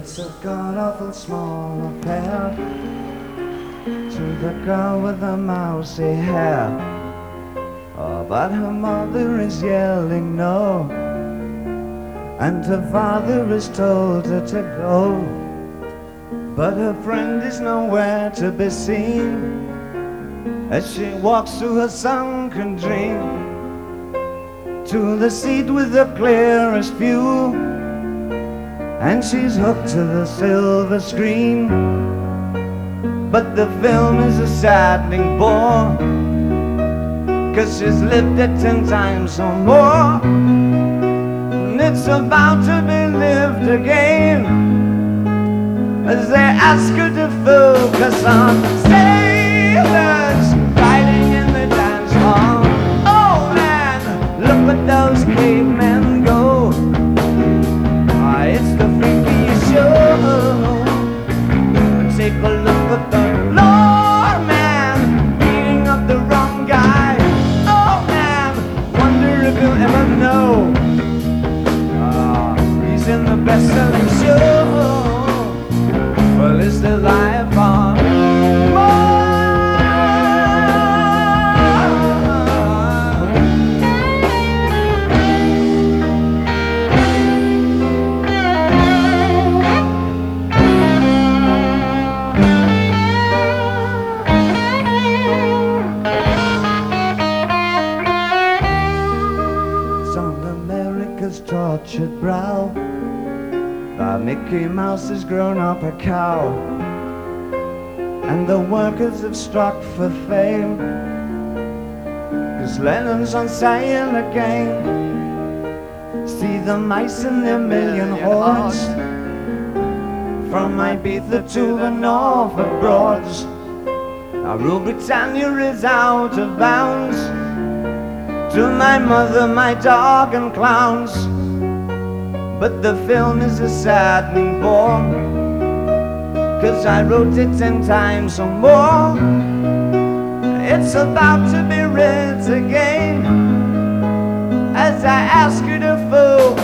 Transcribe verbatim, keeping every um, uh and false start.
It's a god-awful small affair to the girl with the mousy hair. Oh, but her mother is yelling no, and her father has told her to go. But her friend is nowhere to be seen as she walks through her sunken dream to the seat with the clearest view, and she's hooked to the silver screen. But the film is a saddening bore, 'cause she's lived it ten times or more, and it's about to be lived again as they ask her to focus on sailors riding in the dance hall. Oh man, look at those cavemen go. Ah, it's the freakiest show. Take a look at the floor man beating up the wrong guy. Oh man, wonder if you'll ever know. Ah, he's in the best-selling show. Well, is there life on Mars? It's on America's tortured brow. Uh, Mickey Mouse has grown up a cow, and the workers have struck for fame, 'cause Lennon's on sale again. See the mice in their million hordes, from Ibiza to the Norfolk Broads. Now Rule Britannia is out of bounds, to my mother, my dog and clowns. But the film is a saddening bore, 'cause I wrote it ten times or more. It's about to be read again as I ask you to focus